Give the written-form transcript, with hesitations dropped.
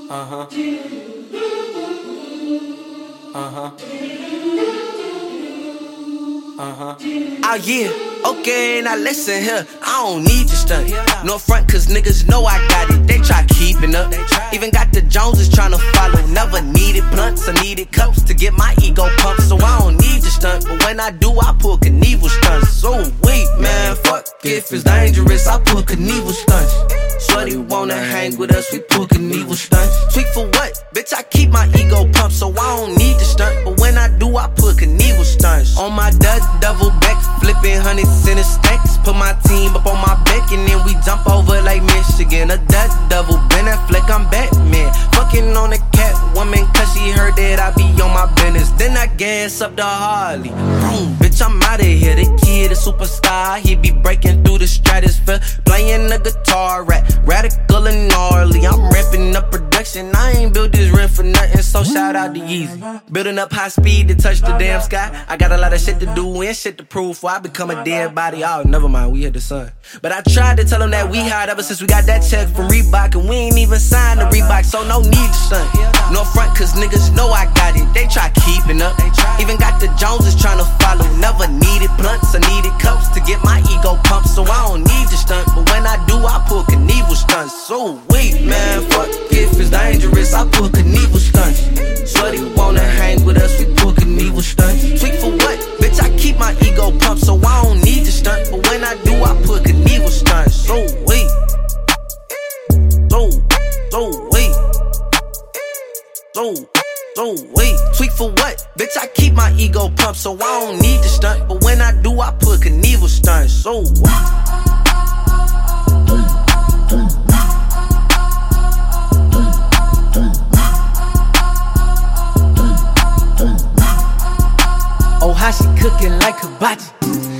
Uh-huh. Uh-huh. Uh-huh. Oh yeah, okay, now listen here. I don't need your stunt. No front, cause niggas know I got it. They try keeping up. Even got the Joneses tryna follow. Never needed blunts, I needed cups to get my ego pumped. So I don't need your stunt, but when I do, I pull Knievel stunts. So wait, man, fuck if it's dangerous, I pull Knievel stunts. Shorty wanna hang with us, we pull Knievel stunts. Tweak for what? Bitch, I keep my ego pumped, so I don't need the stunt. But when I do, I pull Knievel stunts. On my Dutch double back, flipping hundreds in the stacks. Put my team up on my back, and then we jump over like Michigan. A Dutch double, Ben Affleck, I'm Batman. Fucking on a cat woman, cause she heard that I be on my business. Then I gas up the Harley. Boom, bitch, I'm outta here. The kid, a superstar, he be breaking through the stratosphere. Playing the guitar, radical and gnarly. I'm ramping up production, I ain't built this rent for nothing, so shout out to Yeezy. Building up high speed to touch the damn sky. I got a lot of shit to do and shit to prove before I become a dead body. Oh, never mind, we hit the sun. But I tried to tell them that we hot ever since we got that check from Reebok, and we ain't even signed to Reebok, so no need to stunt. No front, cause niggas know I got it. They try keeping up. Even got the Joneses tryna follow. Never needed blunts, I needed cups to get my ego pumped, so I don't need your stunt. But when I do, I pull Knievel stunts. So wait, man, fuck if it's dangerous, I pull Knievel stunts. Shorty wanna hang with us, we pull Knievel stunts. Tweak for what? Bitch, I keep my ego pumped, so I don't need your stunt. But when I do, I pull Knievel stunts. So wait. So wait. So wait, tweak for what? Bitch, I keep my ego pumped, so I don't need the stunt. But when I do, I put Knievel stunts. So oh, how she cooking like hibachi.